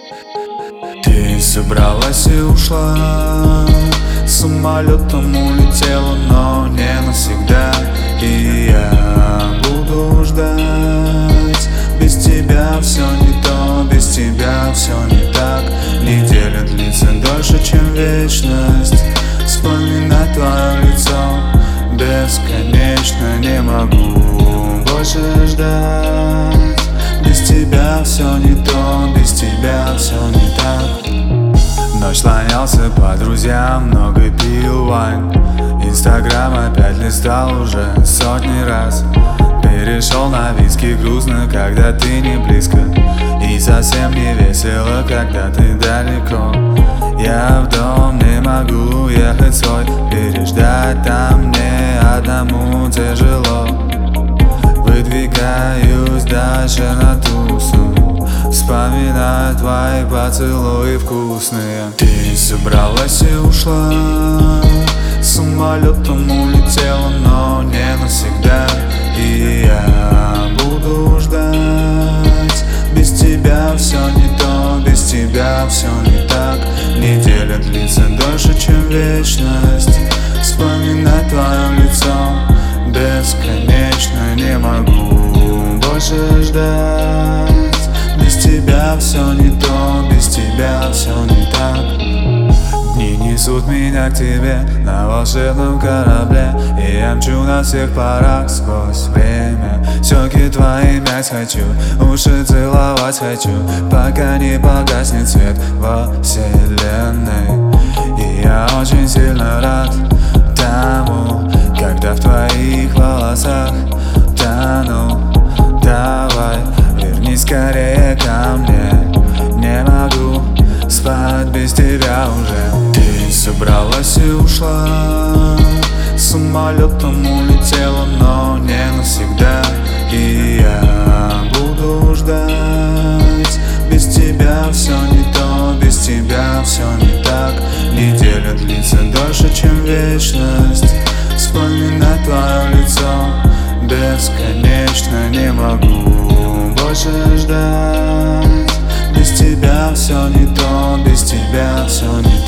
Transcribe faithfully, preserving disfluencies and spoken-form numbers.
Ты собралась и ушла, самолетом улетела, но не навсегда. И я буду ждать. Без тебя все не то, без тебя все не так. Неделя длится дольше, чем вечность. Вспоминать твое лицо бесконечно. Не могу больше ждать. Без тебя все не то, без тебя все не так. Ночь слонялся по друзьям, много пил вайн. Инстаграм опять листал уже сотни раз. Перешел на виски, грустно, когда ты не близко. И совсем не весело, когда ты далеко. Я в дом не могу ехать свой, переждать там мне одному тяжело. Выдвигаюсь дальше на тусу, вспоминаю твои поцелуи вкусные. Ты собралась и ушла, самолетом улетела, но не навсегда. И я буду ждать. Без тебя все не то, без тебя все не так. Неделя длится дольше, чем вечность. Вспоминать твое лицо бесконечно. Не могу больше ждать. Без тебя все не то, без тебя все не так. Дни несут меня к тебе на волшебном корабле, и я мчу на всех парах сквозь время. Щеки твои мять хочу, уши целовать хочу, пока не погаснет свет во вселенной. И я очень сильно рад тому, когда в твоих волосах тону. Давай, вернись скорее ко мне. Не могу спать без тебя уже. Ты собралась и ушла, самолетом улетела, но не навсегда. И я буду ждать. Без тебя все не то, без тебя все не так. Неделя длится дольше, чем вечность. Вспоминать твое лицо бесконечно. Не могу больше ждать. Без тебя все не то, без тебя все не так.